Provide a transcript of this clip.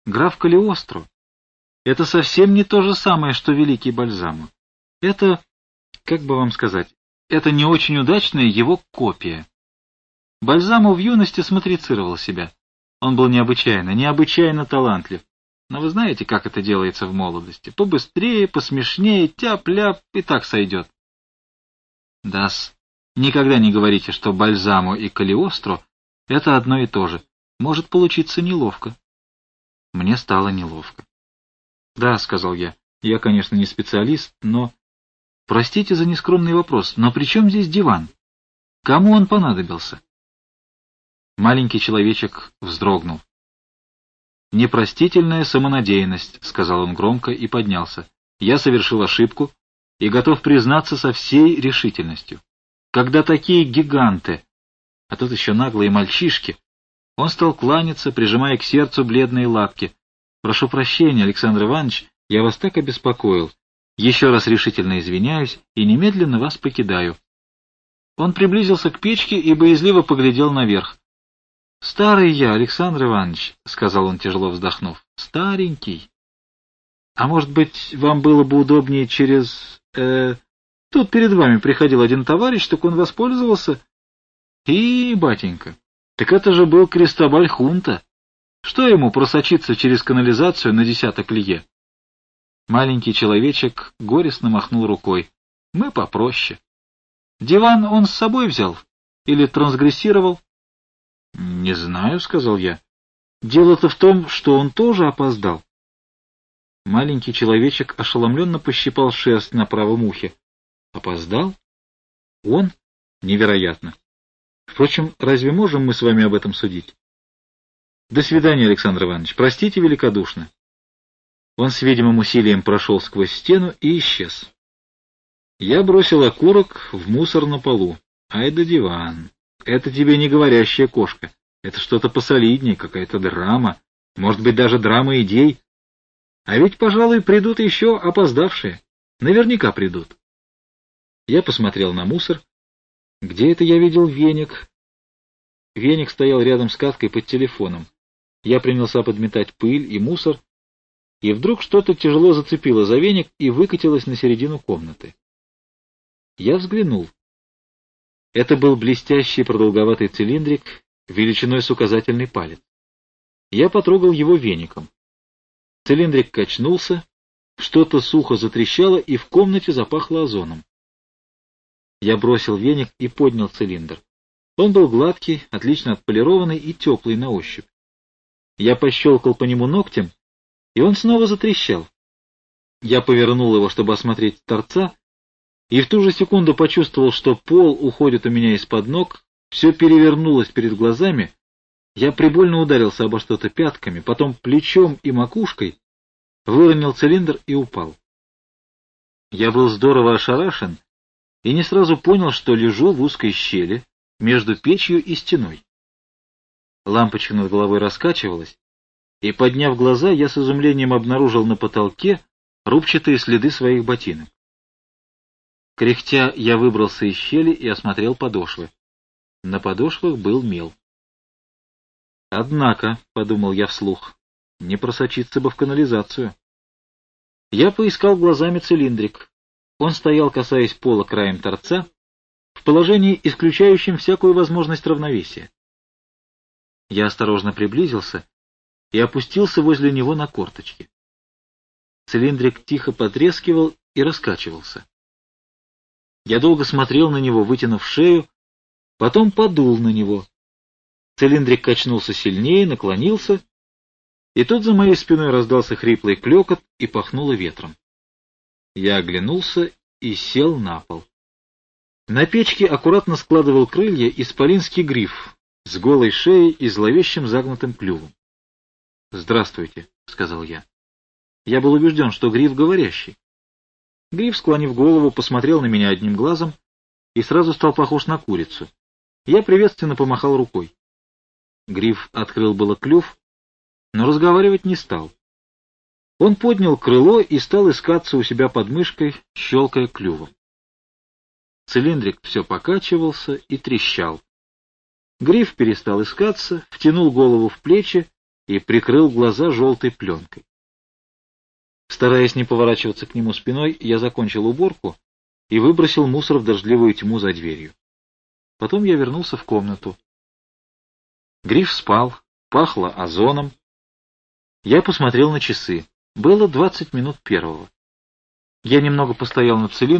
Граф Калиостро — это совсем не то же самое, что великий Бальзамо. Это, как бы вам сказать, это не очень удачная его копия. Бальзамо в юности смотрицировал себя. Он был необычайно талантлив. Но вы знаете, как это делается в молодости. Побыстрее, посмешнее, тяп-ляп, и так сойдет. Да-с, никогда не говорите, что Бальзамо и Калиостро — это одно и то же. Может получиться неловко. Мне стало неловко. Да, — сказал я, конечно, не специалист, но... Простите за нескромный вопрос, но при чем здесь диван? Кому он понадобился? Маленький человечек вздрогнул. «Непростительная самонадеянность», — сказал он громко и поднялся. «Я совершил ошибку и готов признаться со всей решительностью. Когда такие гиганты, а тут еще наглые мальчишки...» Он стал кланяться, прижимая к сердцу бледные лапки. «Прошу прощения, Александр Иванович, я вас так обеспокоил. Еще раз решительно извиняюсь и немедленно вас покидаю». Он приблизился к печке и боязливо поглядел наверх. «Старый я, Александр Иванович», — сказал он, тяжело вздохнув, — «старенький. А может быть, вам было бы удобнее через... Тут перед вами приходил один товарищ, так он воспользовался...» «И, батенька, так это же был Кристобаль Хунта. Что ему просочиться через канализацию на 10 лье?» Маленький человечек горестно махнул рукой. «Мы попроще. Диван он с собой взял? Или трансгрессировал?» «Не знаю», — сказал я. «Дело-то в том, что он тоже опоздал». Маленький человечек ошеломленно пощипал шерсть на правом ухе. «Опоздал? Он? Невероятно. Впрочем, разве можем мы с вами об этом судить? До свидания, Александр Иванович. Простите великодушно». Он с видимым усилием прошел сквозь стену и исчез. Я бросил окурок в мусор на полу. Ай да диван. Это тебе не говорящая кошка. Это что-то посолиднее, какая-то драма. Может быть, даже драма идей. А ведь, пожалуй, придут еще опоздавшие. Наверняка придут. Я посмотрел на мусор. Где это я видел веник? Веник стоял рядом с каткой под телефоном. Я принялся подметать пыль и мусор, и вдруг что-то тяжело зацепило за веник и выкатилось на середину комнаты. Я взглянул. Это был блестящий продолговатый цилиндрик величиной с указательный палец. Я потрогал его веником. Цилиндрик качнулся, что-то сухо затрещало, и в комнате запахло озоном. Я бросил веник и поднял цилиндр. Он был гладкий, отлично отполированный и теплый на ощупь. Я пощелкал по нему ногтем, и он снова затрещал. Я повернул его, чтобы осмотреть торца, и в ту же секунду почувствовал, что пол уходит у меня из-под ног, все перевернулось перед глазами. Я прибольно ударился обо что-то пятками, потом плечом и макушкой, выронил цилиндр и упал. Я был здорово ошарашен и не сразу понял, что лежу в узкой щели между печью и стеной. Лампочка над головой раскачивалась, и, подняв глаза, я с изумлением обнаружил на потолке рубчатые следы своих ботинок. Кряхтя, я выбрался из щели и осмотрел подошвы. На подошвах был мел. «Однако», — подумал я вслух, — «не просочиться бы в канализацию». Я поискал глазами цилиндрик. Он стоял, касаясь пола краем торца, в положении, исключающем всякую возможность равновесия. Я осторожно приблизился и опустился возле него на корточки. Цилиндрик тихо потрескивал и раскачивался. Я долго смотрел на него, вытянув шею, потом подул на него. Цилиндрик качнулся сильнее, наклонился, и тут за моей спиной раздался хриплый клёкот и пахнуло ветром. Я оглянулся и сел на пол. На печке аккуратно складывал крылья исполинский гриф с голой шеей и зловещим загнутым клювом. «Здравствуйте», — сказал я. Я был убежден, что гриф говорящий. Гриф, склонив голову, посмотрел на меня одним глазом и сразу стал похож на курицу. Я приветственно помахал рукой. Гриф открыл было клюв, но разговаривать не стал. Он поднял крыло и стал искаться у себя под мышкой, щелкая клювом. Цилиндрик все покачивался и трещал. Гриф перестал искаться, втянул голову в плечи и прикрыл глаза желтой пленкой. Стараясь не поворачиваться к нему спиной, я закончил уборку и выбросил мусор в дождливую тьму за дверью. Потом я вернулся в комнату. Гриф спал, пахло озоном. Я посмотрел на часы. Было 20 минут первого. Я немного постоял над цилиндром,